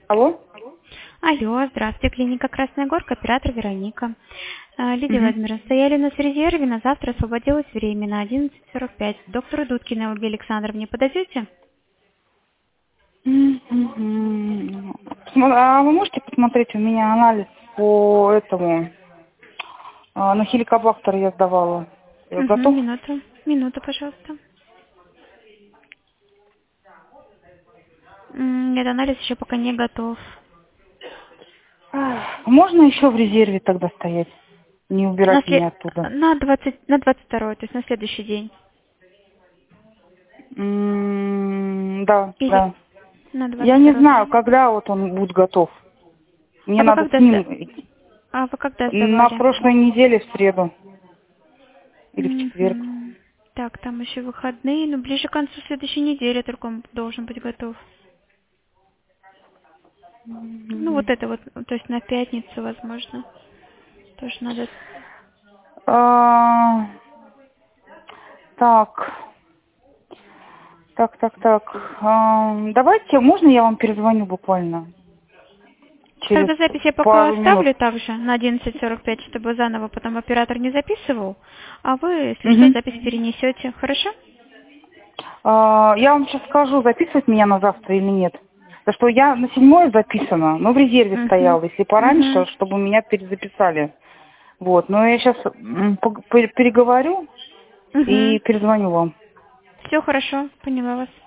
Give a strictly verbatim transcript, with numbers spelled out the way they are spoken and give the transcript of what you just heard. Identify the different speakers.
Speaker 1: Алло?
Speaker 2: Алло, здравствуйте, клиника Красная Горка, оператор Вероника. А, Лидия
Speaker 1: Мгм.
Speaker 2: Владимировна, стояли у нас в резерве, на завтра освободилось время на одиннадцать сорок пять. Доктору Дудкиной Ольге Александровне подойдете?
Speaker 1: Мгм. Смо- А вы можете посмотреть, у меня анализ по этому, а, на хеликобактер я сдавала. Э,
Speaker 2: Угу,
Speaker 1: Готов?
Speaker 2: минуту, минуту, пожалуйста. М, Нет, анализ еще пока не готов.
Speaker 1: Ах, Можно еще в резерве тогда стоять? Не
Speaker 2: На,
Speaker 1: убирать меня
Speaker 2: сле-
Speaker 1: оттуда.
Speaker 2: на, двадцать, на двадцать второй, то есть на следующий день.
Speaker 1: М, Да,
Speaker 2: Или
Speaker 1: да.
Speaker 2: на
Speaker 1: Я
Speaker 2: двадцать
Speaker 1: не
Speaker 2: второй.
Speaker 1: знаю, когда вот он будет готов. Мне
Speaker 2: А вы
Speaker 1: надо с
Speaker 2: когда,
Speaker 1: ним
Speaker 2: сда- а вы когда
Speaker 1: на
Speaker 2: сдавали?
Speaker 1: прошлой неделе в среду или в четверг.
Speaker 2: Мгм. Так, там еще выходные, но ближе к концу следующей недели только он должен быть готов. Ну, вот это вот, ну, то есть на пятницу, возможно. Тоже надо...
Speaker 1: А, Так, так, так, так. Ам, Давайте, можно я вам перезвоню буквально через
Speaker 2: Тогда запись я пока
Speaker 1: пару минут?
Speaker 2: оставлю также на одиннадцать сорок пять, чтобы заново потом оператор не записывал. А вы, если что,
Speaker 1: Мгм.
Speaker 2: запись перенесете. Хорошо?
Speaker 1: А, Я вам сейчас скажу, записывать меня на завтра или нет. Потому что я на седьмое записана, но в резерве
Speaker 2: Угу.
Speaker 1: стояла, если пораньше,
Speaker 2: Угу.
Speaker 1: чтобы меня перезаписали. Вот, но я сейчас переговорю
Speaker 2: Угу.
Speaker 1: и перезвоню вам.
Speaker 2: Все хорошо, поняла вас.